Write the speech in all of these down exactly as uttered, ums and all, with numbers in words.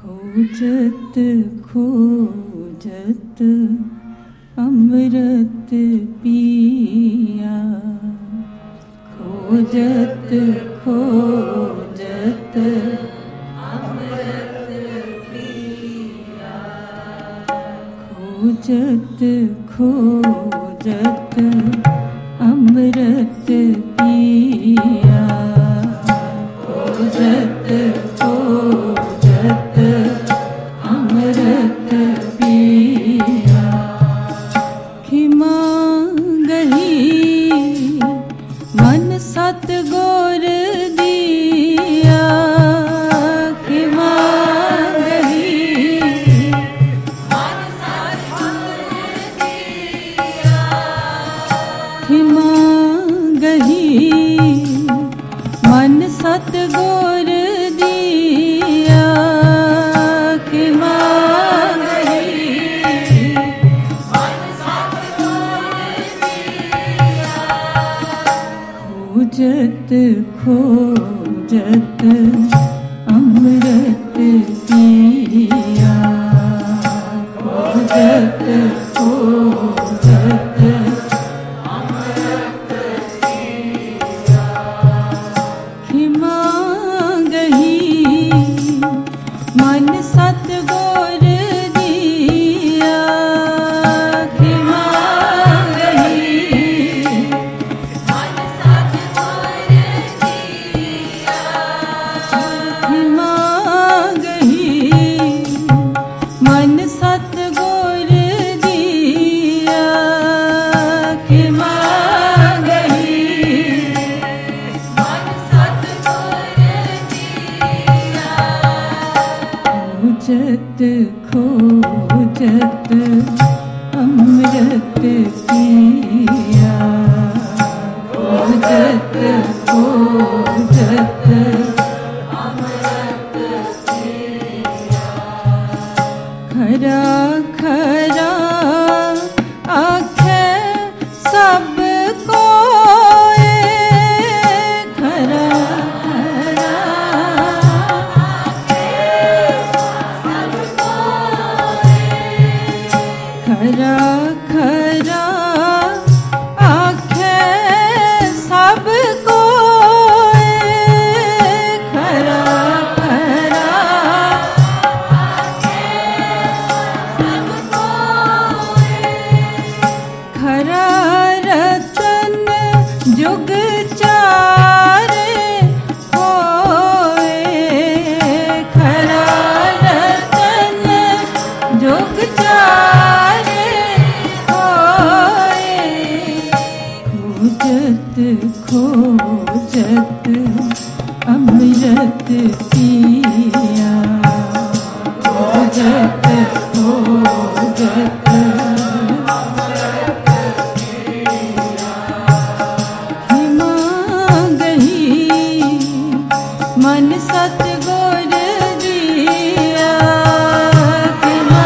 खोजत खोजत अमृत पिया, खोजत खोजत अमृत पिया, खोजत खोजत अमृत पिया, खोजत खोजत अमृत पिया। खिमा गही मन सतगुर दिया, खिमा गही मन सतगुर दिया, खिमा गही मन सतगुर दिया, खिमा गही मन सतगुर दिया। खोजत खोजत अमृत पिया, खोजत खोजत अमृत पिया। खिमा गही मन सतगुर दिया, खिमा गही मन सतगुर दिया, खिमा गही मन सतगुर दिया, खिमा गही मन सतगुर दिया। खोजत खोजत अमृत पिया, खोजत खोजत अमृत पिया। खरा खरा आखे सब कोए, खरा खरा खरा खरा आखे सब कोए, खरा खरा आखे सब कोए। खरा रतन जुग चारे होए, खरा रतन जुग चारे होए। खोजत खोजत अमृत पिया, खोजत खोजत खिमा गही मन सतगुर दिया, खिमा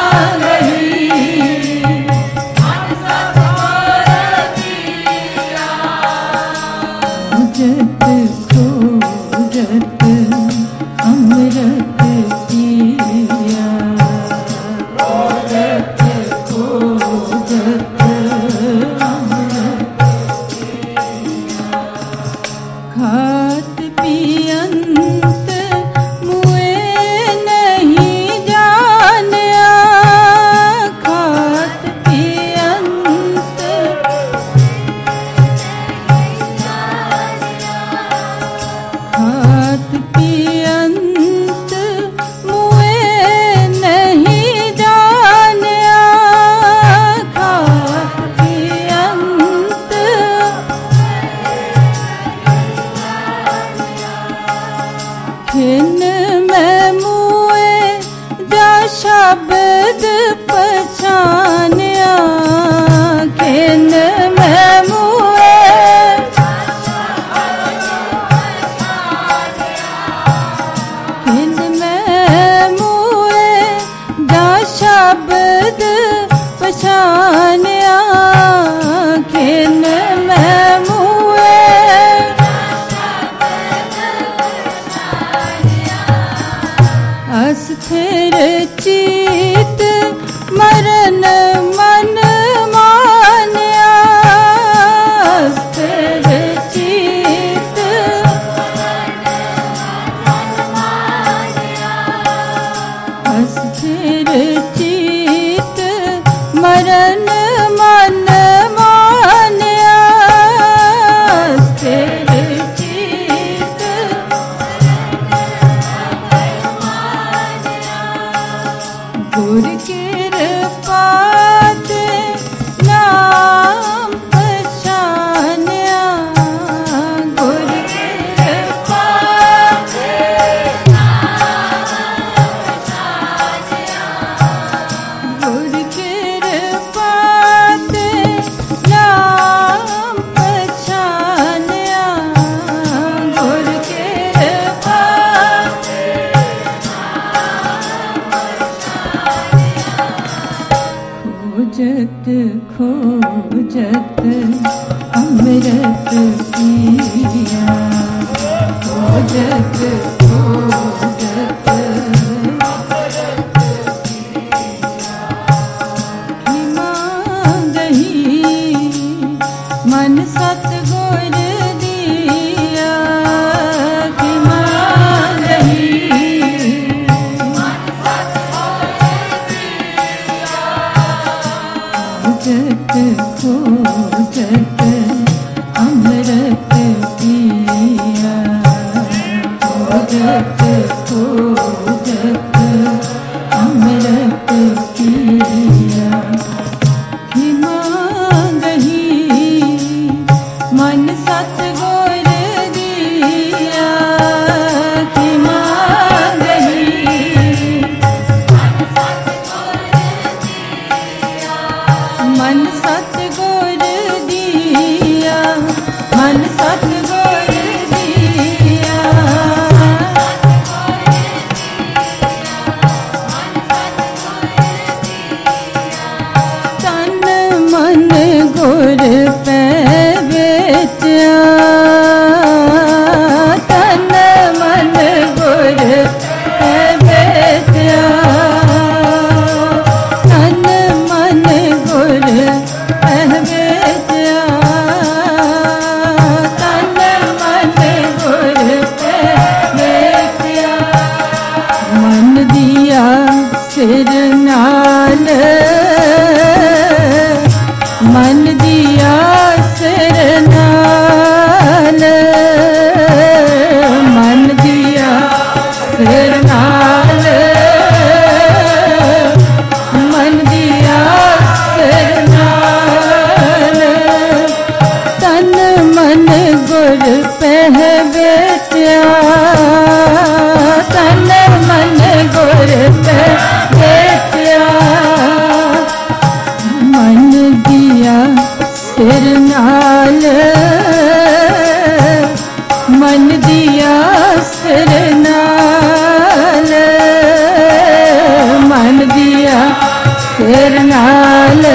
गही मन सतगुर दिया। खोजत खोजत अमृत पिया, खोजत खोजत अमृत पिया। खात पियंत मुए नहीं जानिया, खात पियंत खात पियंत मुए नहीं जानिया, खात पियंत खिन में मुए जा शब्द पहचानिया, खिन में मुए खिन में मुए जा शब्द पहचानिया, खिन में मुए अस स्थिर चित मरण मन मान्या, स्थिर चित स्थिर चित मरण मन मान्या, स्थिर चित गुर कृपा ते नाम पहचान्या, गुर कृपा ते नाम पहचान्या, गुर कृपा ते नाम पहचान्या, गुर कृपा खोजत खोजत अमृत पिया, खोजत खोजत मांगही मन सतगुर दिया, कि मांगही खोजत खोजत अमृत पिया, खोजत खोजत अमृत पिया, कि मांगही मन सतगुर दिया, कि मांगही मन सतगुर दिया, मन सतगुर दिया, तन मन गुर पे बेचा, तन मन गुर पे बेचा, तन मन गुर पे बेचा, तन मन गुर पे बेचा, मन दिया सिर नाल, मन दिया सिर नाल, मन दिया सिर नाल, मन दिया सिर नाल, तन मन गुर पे बेचा, तन मन गुर पे बेचा, मन दिया सिर नाल, मन दिया सिर नाल, मन दिया सिर नाल,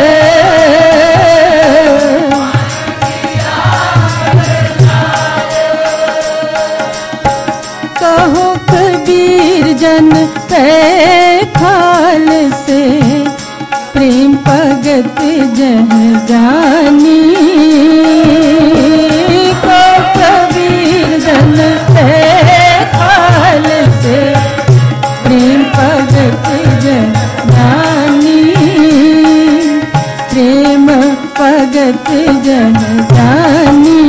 कहो कबीर जन पे खाल से प्रेम भगत जह जानी, को कबीर जन पे खाल से प्रेम भगत जह जानी, प्रेम भगत जह जानी,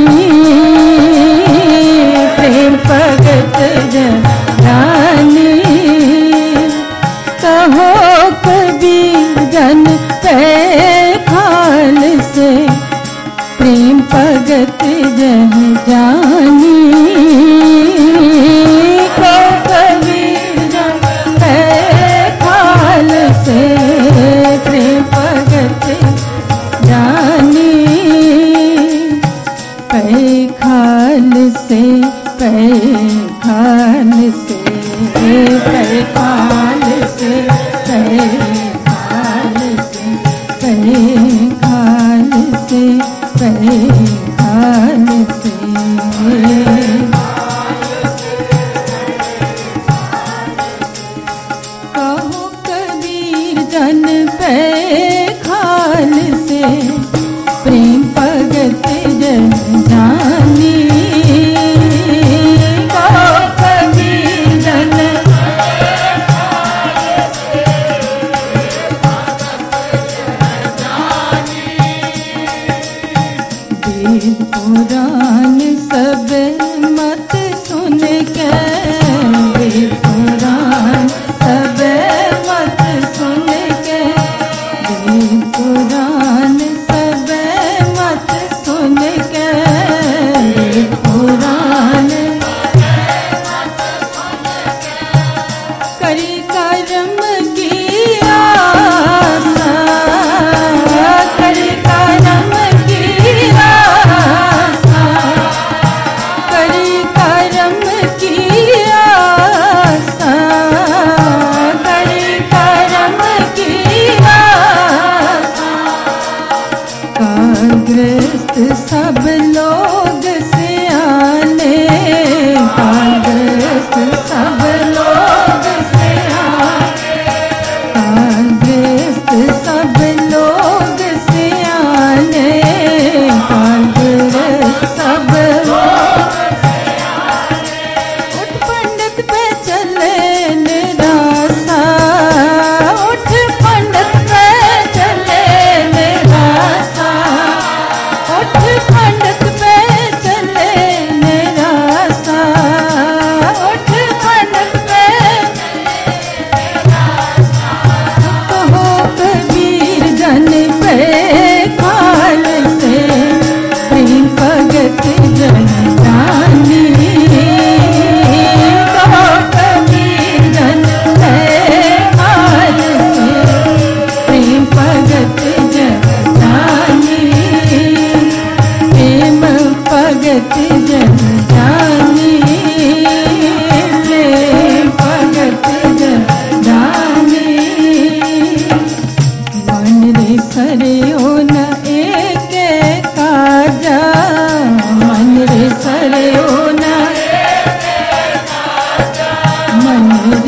प्रेम भगत जह जानी, कहो कबीर जन पे खाल से प्रेम भगत जह जानी, को कबीर जन पे खाल से प्रेम भगत जानी, पे खाल से पे खाल से पे खाल से पे खाल से पे खाल से पे खाल से,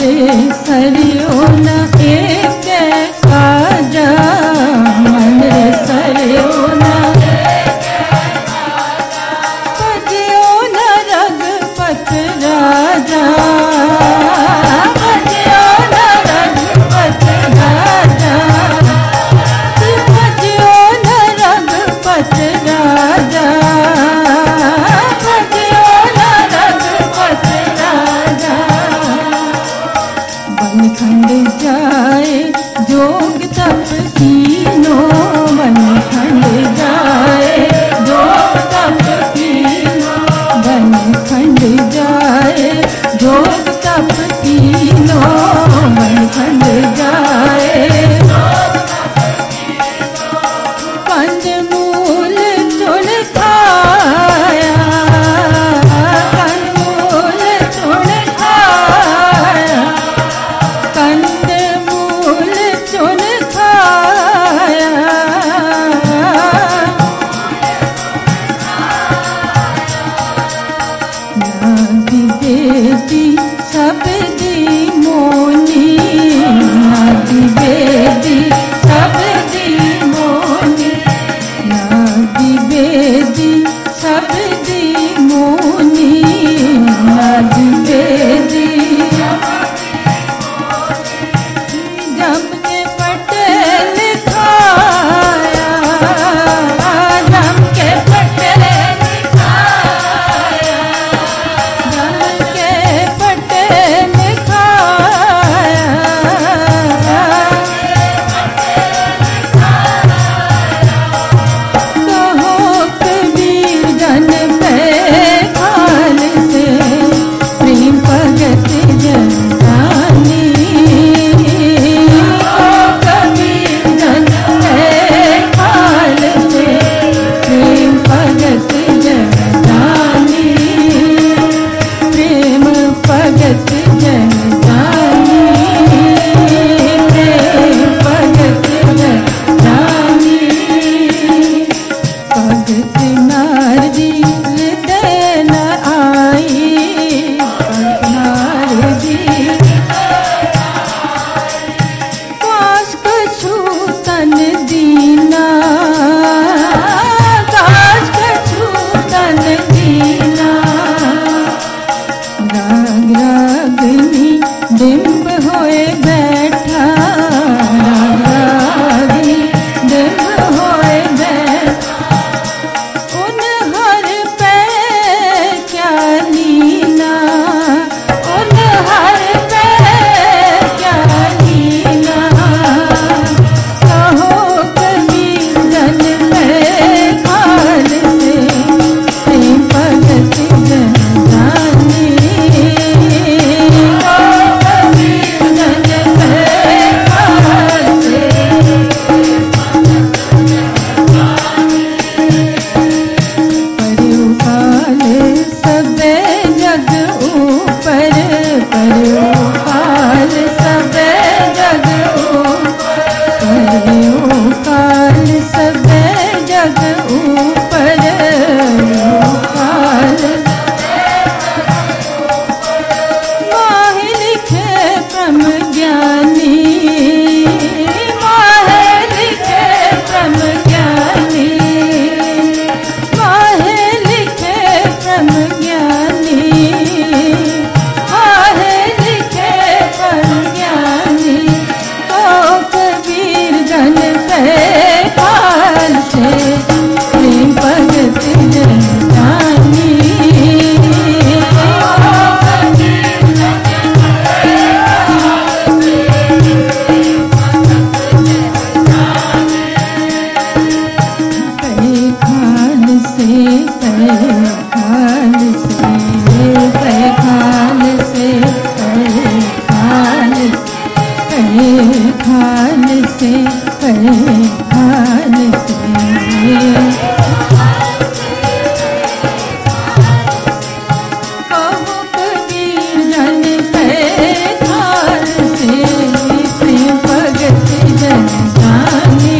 हमारे सरियो न एक काजा, हमारे सरियो न भजियो न रघुपत राजा, भजियो न रघुपत राजा, भजियो न रघुपत राजा, भजियो न रघुपत राजा। बनखंड जाए जोग तप कीनो, बनखंड जाए जोग तप कीनो, बनखंड जाए जोग तप कीनो, बनखंड जाए कंद मूल चुन खाया, कंद मूल चुन खाया, कंद मूल चुन खाया, नादी बेदी सब दी मोनी, नादी बेदी सब दी मोनी, नादी बेदी सब दी मोनी, नादी बेदी जम के पटेल खाया, जम के पटेल खाया, जम के पटेल खाया, कहो कबीर जन पे खाल से प्रेम भगत जनतानी, कबीर जन पे खाल से प्रेम भगत जनतानी, प्रेम भगत जनतानी, प्रेम भगत जनतानी। भगत नारदी हृदय न आई, भगत नारदी काश कछु तन दीना, काश कछु तन दीना, राग रागनी डिम्ब होए बैठा, राग रागनी डिम्ब होए बैठा, उन हर पे क्या लीना, उन हर पे क्या लीना, कहो कबीर जन पे खाल से प्रेम भगत जनतानी, कहो कबीर जन पे खाल से परयोकाल सबे जग ऊपर, परयोकाल सबे जग ऊपर, परयोकाल सबे जग ऊपर, परयोकाल माहे लिखे परम ज्ञानी, माहे लिखे परम ज्ञानी, माहे लिखे परम ज्ञानी, माहे लिखे परम ज्ञानी, तो कबीर जन पे खाल से प्रेम भगत जनतानी, पे खाल से पे खाल से पे खाल से पे खाल पे खाल से पे खाल से कहो कबीर जन पे खाल से प्रेम भगत जनतानी,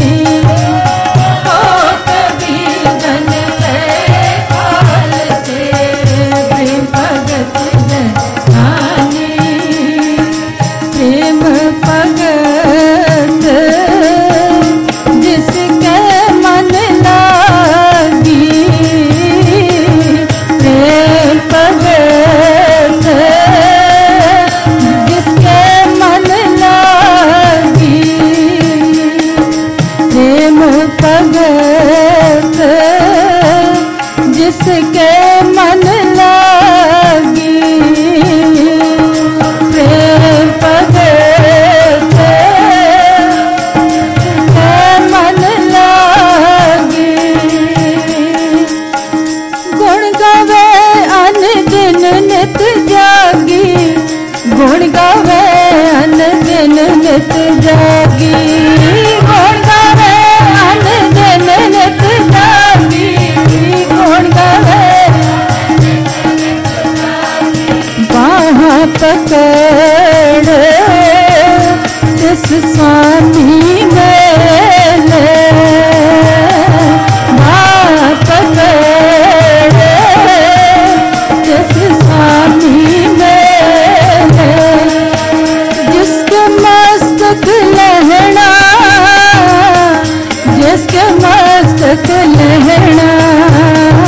कहो कबीर जन पे खाल से प्रेम भगत जनतानी। गुण गावे अन दिन नित जागी, गुण गावे अन दिन नित जागी, गुण गावे बाह पकड़ जिस स्वामी मेले, बाह पकड़ जिस स्वामी मेले, जिसके मस्तक लहना, जिसके मस्तक लहना,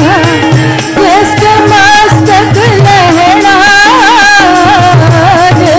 जिसके मस्तक लहना,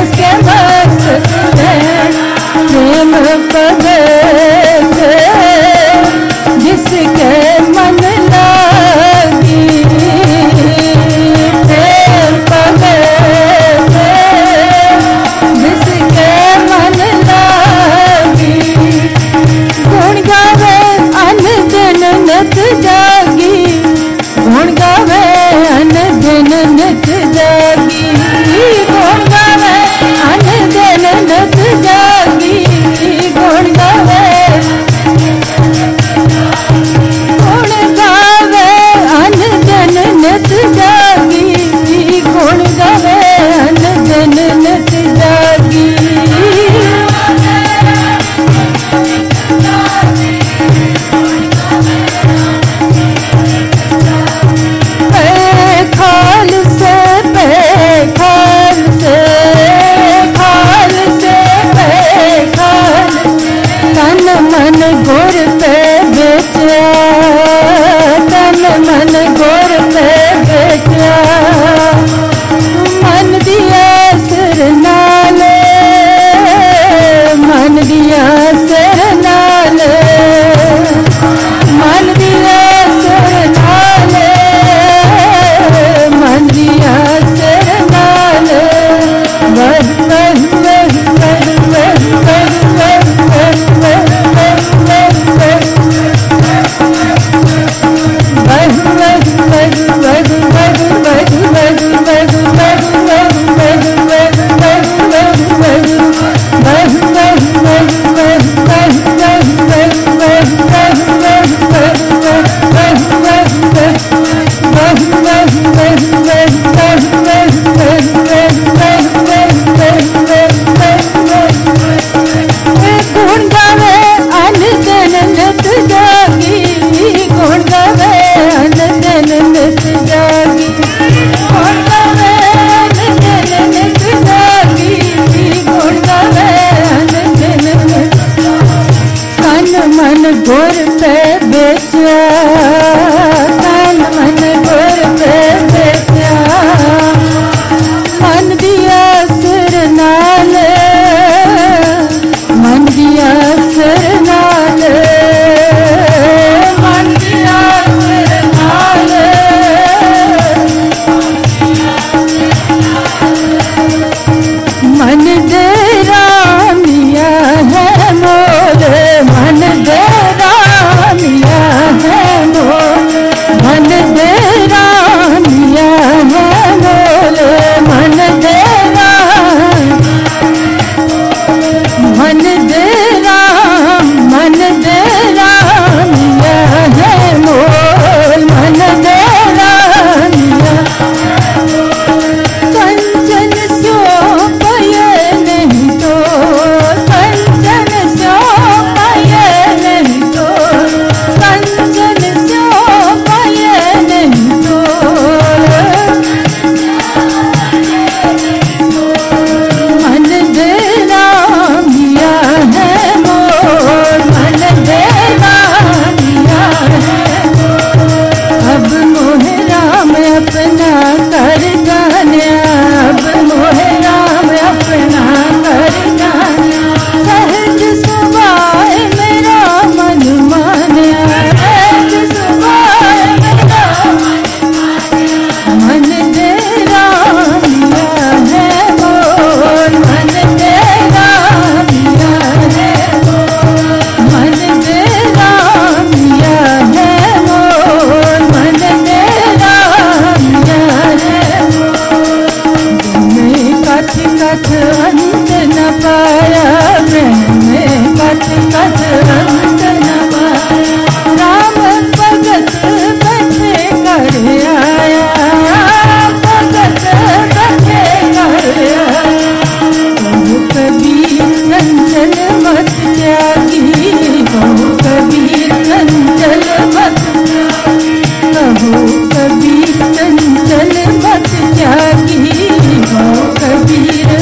कथ अंत न पाया, प्रेम में कथ कथ अंत न पाया। राम भगत बचे कर आया, भगत बचे कर आया। बहु कबीर चंचल मत त्यागी, बहु कबीर चंचल मत त्यागी, बहु कबीर चंचल मत त्यागी, बहु कबीर।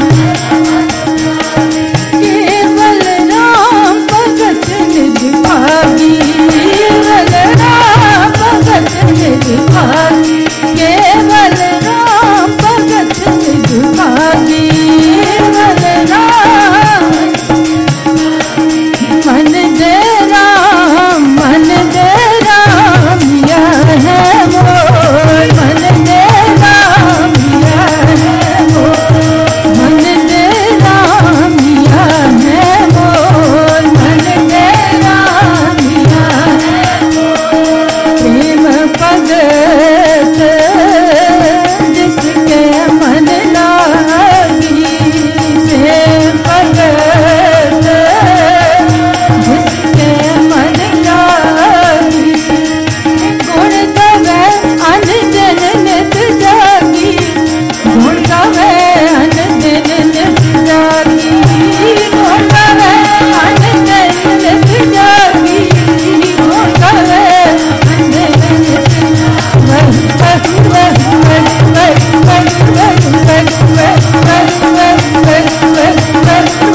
केवल राम भगत निज भागी, केवल राम भगत निज भागी, केवल राम भगत निज भागी, केवल राम। मन दे राम, मन दे राम, यह है मोर, मन दे राम, यह है मोर, मन दे राम, यह है मोर, मन दे राम, यह है मोर। प्रेम भगत जिसके मन लागी, प्रेम भगत जिसके मन लागी। गुण गावे अनजन नित जागी, गुण गावे अनजन नित जागी, गुण गावे अनजन नित जागी, गुण गावे अनजन नित जागी। वही वही वही वही वही वही वही वही वही वही वही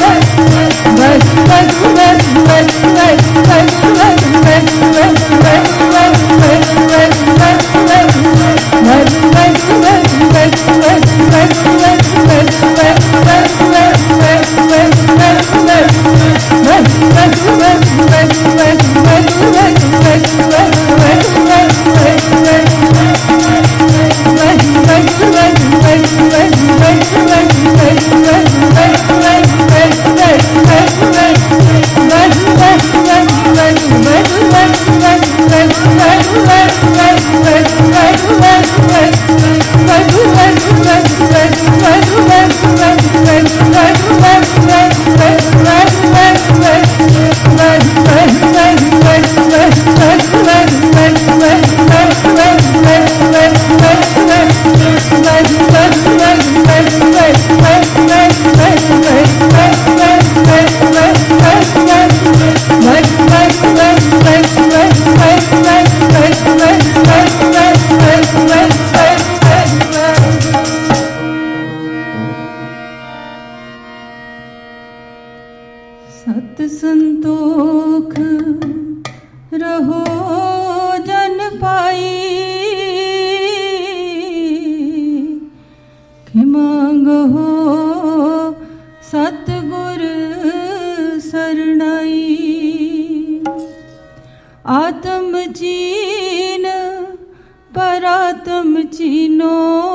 सत संतोख रहो जन पाई, खिमांगो सतगुर सरनाई। आत्म चीन परात्म चीनो,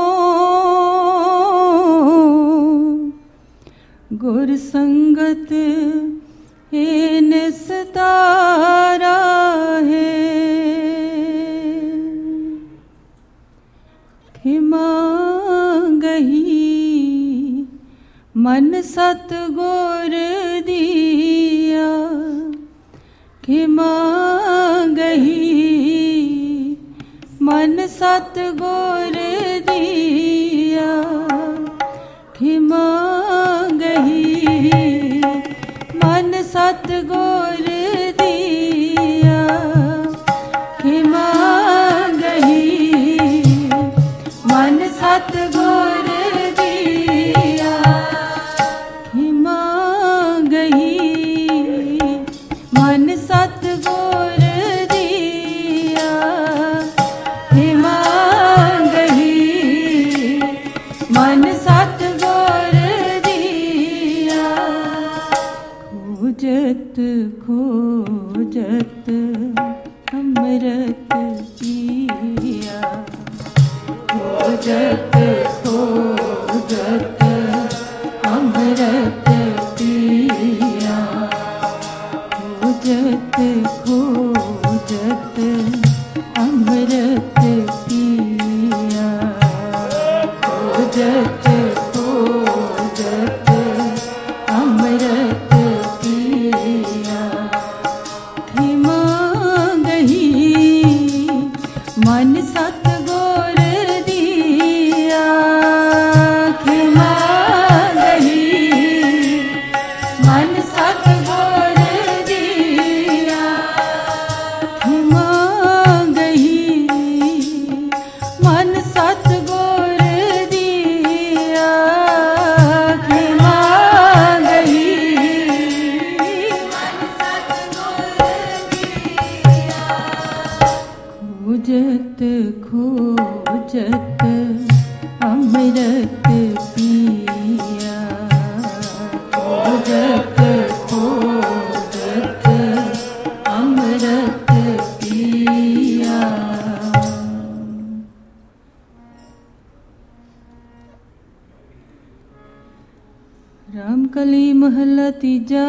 गुर संगत हे निस्तारा है। खिमा गही मन सतगुर दिया, खिमा गही मन सतगुर दिया, खिमा गही मन सतगुर दिया, खिमा गही मन सतगुर दिया, खिमा गही मन सतगुर दिया, खिमा गही मन सतगुर दिया। खोजत रामकली महला तीजा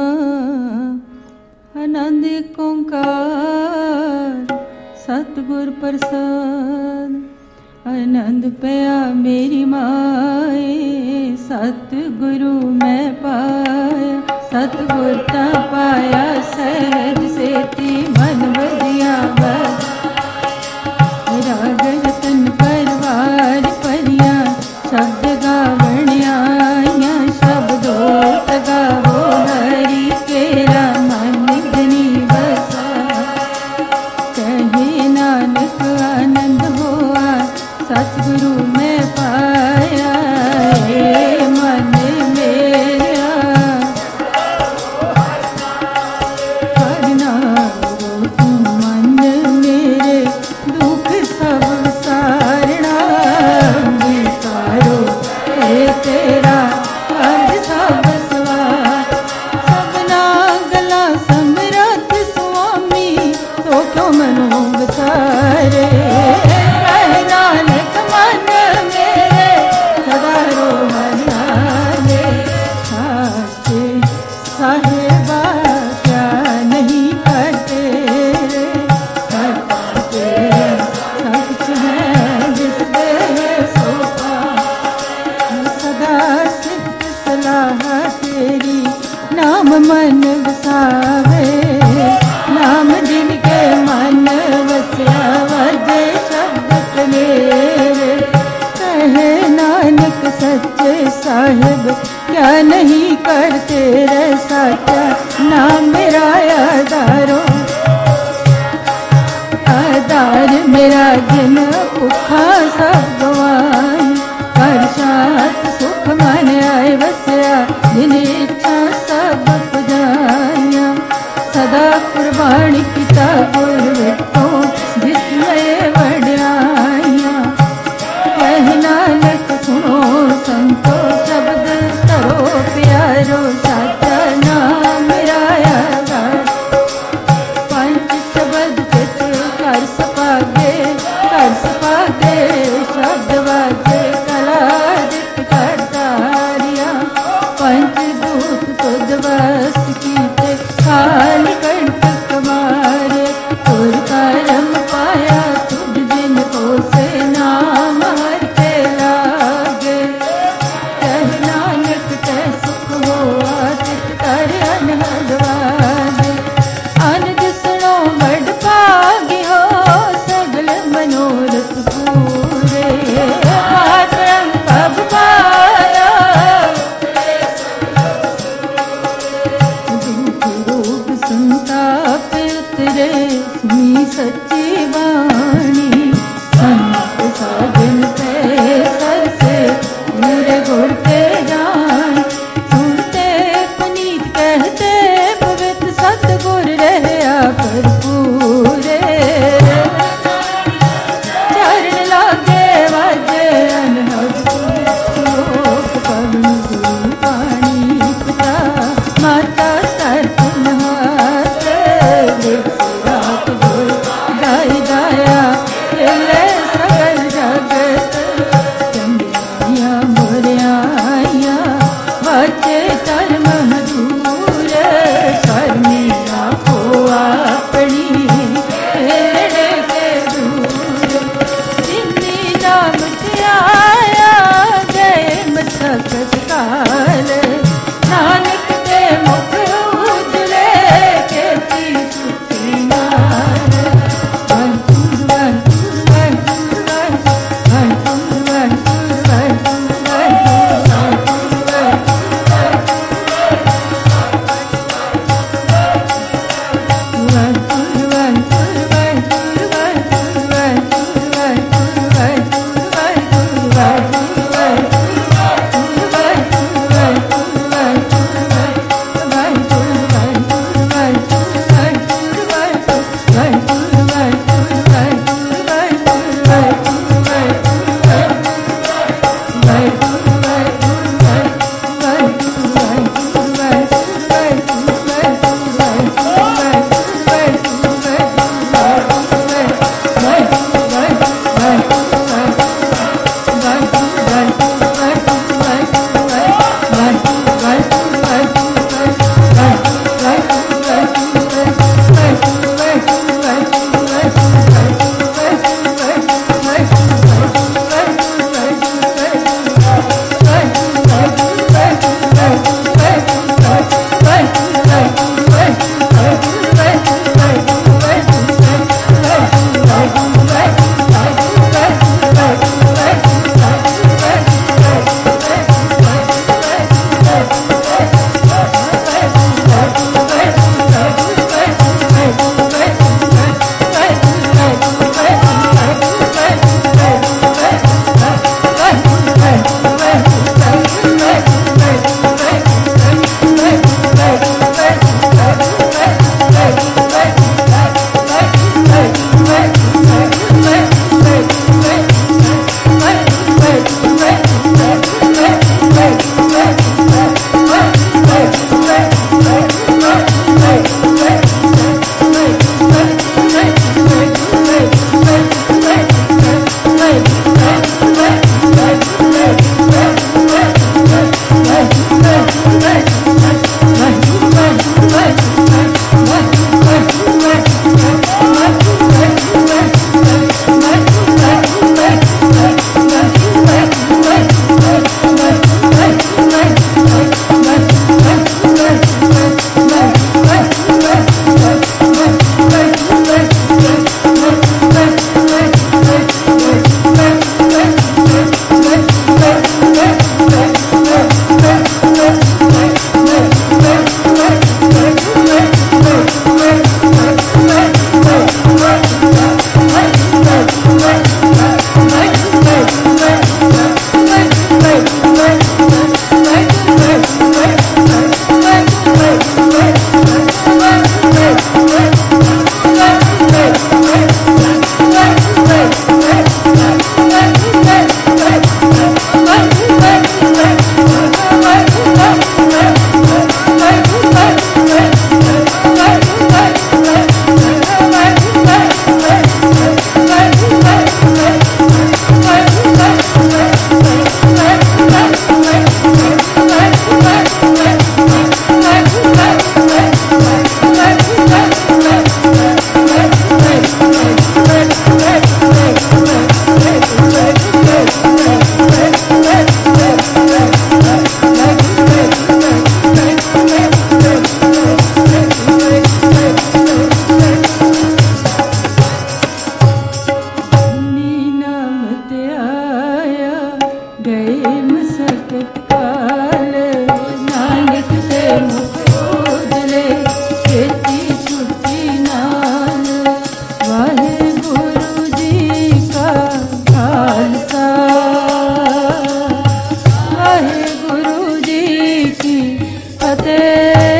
आनंद एक ओंकार सतगुर प्रसाद आनंद पया मेरी माए सतगुरु मैं पाया सतगुर ता पाया सहज सेती मन बदिया बस राग रतन परवार परिया शब्द गावण आया शब्दो गावो हरि केरा मन धनी बसा कहे नानक आनंद हुआ सतगुरु मैं पाया हे मन मेरा करना रो तू मन मेरे दुख सब सारना विकारो हे तेरा अर्ज सब सवार सबना गला समरथ स्वामी तो क्यों मनो बसारे नानक मन मेरे सदा रो हरियाले साचे साहेबा क्या नहीं करते रे करते सब कुछ है जिस दे सोता सदा सिद्ध सलाह तेरी नाम मन बसावे नाम जिनके मन वस्या वजे शब्द मेरे कहे नानक सच्चे साहिब क्या नहीं करते रे साचा नाम मेरा आधारो आधार मेरा जिन भुखा सब गवाई हर्षात सुख मन आए वस्या जिन इच्छा सब पुजाया सदा कुर्बानी किता गुर विटो जिसमें वड्याया कह नानक सुनो संतो शब्द करो प्यारो साचा नाम मेरा आधार पंच शब्द चित कर सपागे कर सपागे शब्द वाजे कला दित करतारिया पंच दूत तुद वस कीते काल कंटक मारे तुर करम पाया तुझ जिन को से नाम हर के लागे कह नानक ते सुख हो आतित कर अनहदवागे अनज सुनो बड़ पागी हो सगल मनोरथ पूरे पात्रम पब पाया रूप संताप उतरे सुनी सच्ची वाणी संत साजन पे सर से मेरे गुर के जान सुनते पुनीत कहते पवित्र सतगुर रहा भरपूरे चरण लागे वाजे अनहद लोक पवन गुरु पानी पिता माता सर्पन हाथ रात गुर गाय गाया खेले सगल जगत चंदिया मोरिया वाचे धर्म मधुर करनी राखो अपनी हेड़े के दूर जिन्नी नाम ध्याया गए मस्तक काल नानक के मुख उजले के सुखी नार वंतुर वंतुर वंतुर वंतुर वंतुर वंतुर वंतुर वंतुर फतेह।